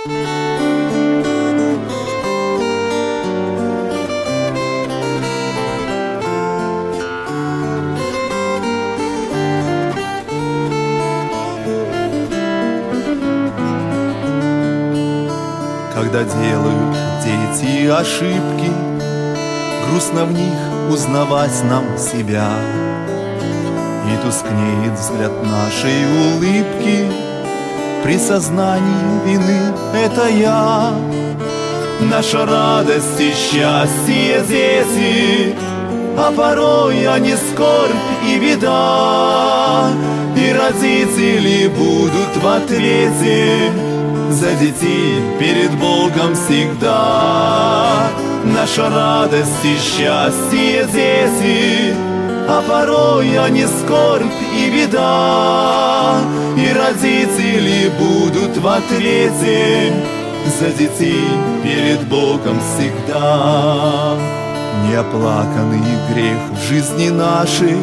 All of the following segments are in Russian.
Когда делают дети ошибки, грустно в них узнавать нам себя. И тускнеет взгляд нашей улыбки при сознании вины — это я. Наша радость и счастье дети, а порой они скорбь и беда. И родители будут в ответе за детей перед Богом всегда. Наша радость и счастье дети, а порой они скорбь и беда. И родители будут в ответе за детей перед Богом всегда. Неоплаканный грех в жизни нашей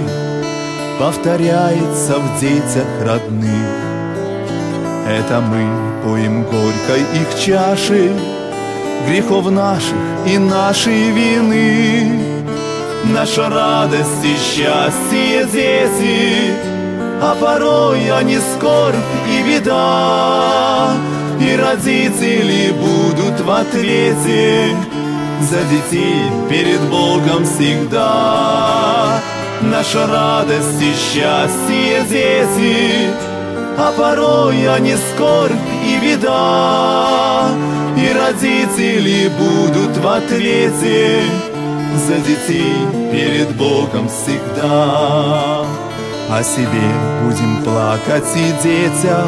повторяется в детях родных. Это мы поим горькой их чаши грехов наших и нашей вины. Наша радость и счастье дети, а порой они скорбь и беда. И родители будут в ответе за детей перед Богом всегда. Наша радость и счастье дети, а порой они скорбь и беда. И родители будут в ответе за детей перед Богом всегда. О себе будем плакать и детях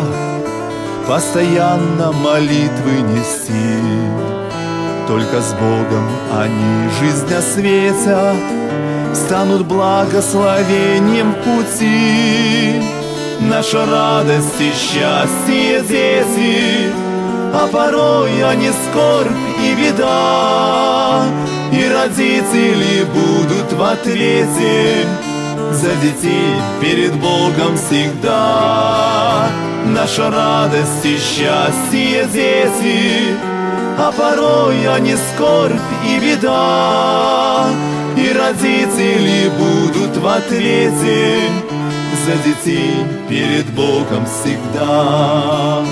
постоянно молитвы нести. Только с Богом они жизнь осветят, станут благословением в пути. Наша радость и счастье дети, а порой они скорбь и беда. И родители будут в ответе за детей перед Богом всегда. Наша радость и счастье дети, а порой они скорбь и беда. И родители будут в ответе за детей перед Богом всегда.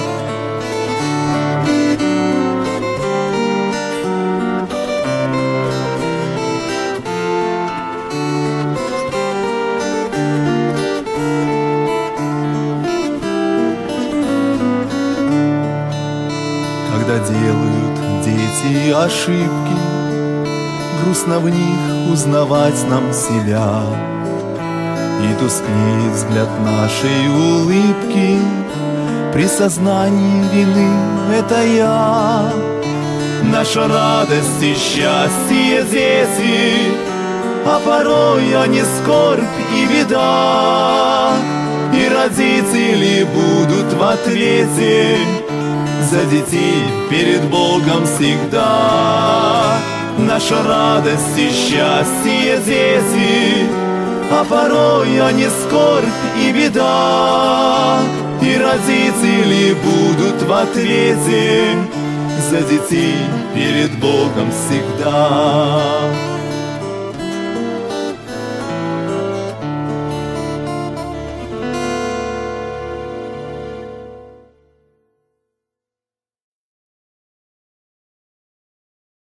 Когда делают дети ошибки, грустно в них узнавать нам себя. И тускнеет взгляд нашей улыбки при сознании вины — это я. Наша радость и счастье дети, а порой они скорбь и беда. И родители будут в ответе за детей перед Богом всегда. Наша радость и счастье дети, а порой они скорбь и беда. И родители будут в ответе за детей перед Богом всегда.